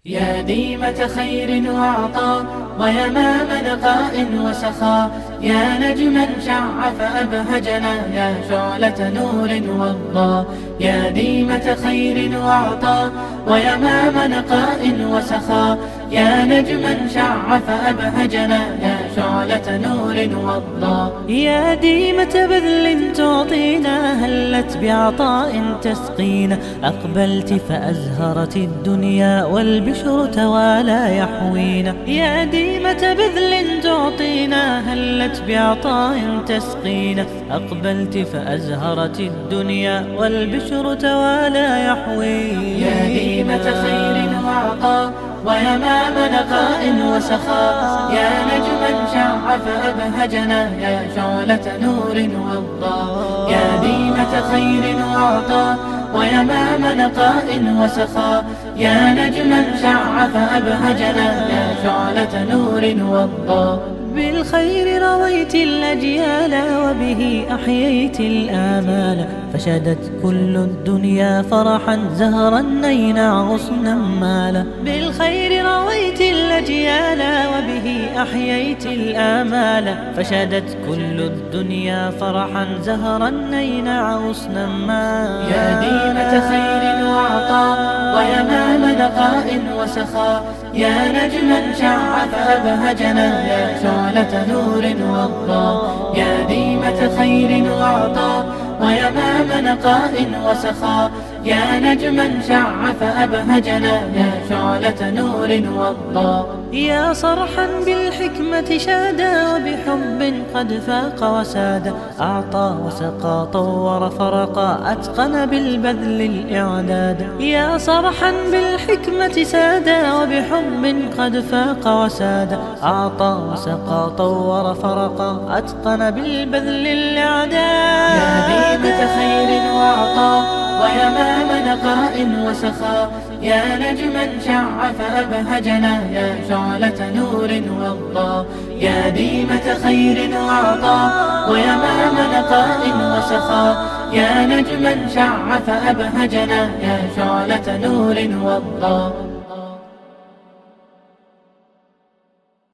يا ديمة خير وعطاء ويمام نقاء وسخاء، يا نجما شع فأبهجنا، يا شعلة نور وضاء. يا ديمة خير وعطاء ويمام نقاء وسخاء، يا نجما شع فأبهجنا، يا شعلة نور وضاء. يا ديمة بذل تعطينا، هلت بعطاء تسقينا، أقبلت فأزهرت الدنيا والبشر توالى يحوينا. يا ديمة بذل تعطينا، هلت بعطاء تسقينا، أقبلت فأزهرت الدنيا والبشر توالى يحوينا. يا ديمة خير وعطاء ويمام نقاء وسخاء، يا نجما شع فأبهجنا، يا شعلة نور وضاء. يا ديمة خير وعطاء ويمام نقاء وسخاء، يا نجما شع فأبهجنا، يا شعلة نور وضاء. بالخير رويت الأجيال وبه أحييت الآمال، فشدت كل الدنيا فرحا زهرا نينا غصنا مالا. بالخير رويت الأجيال وبه أحييت الآمال، فشدت كل الدنيا فرحا زهرا نينا غصنا مالا. يا ديمة خير وعطاء ويمام نقاء وسخاء، يا نجما شع فأبهجنا، يا شعلة نور وضاء. يا ديمة خير وعطاء ويمام نقاء وسخاء، يا نجما شع فأبهجنا، يا شعلة نور وضاء. يا صرحا بالحكمة شادا وبحب قد فاق وسادا، أعطى وسقى طور فرقا أتقن بالبذل الإعداد. يا صرحا بالحكمة سادا وبحب قد فاق وسادا، أعطى وسقى طور فرقا أتقن بالبذل الإعداد. يا ديمة خير وعطاء ويمام نقاء وسخاء، يا نجما شع فأبهجنا، يا شعلة نور وضاء. يا ديمة خير وعطاء ويمام نقاء وسخاء، يا نجما شع فأبهجنا، يا شعلة نور وضاء.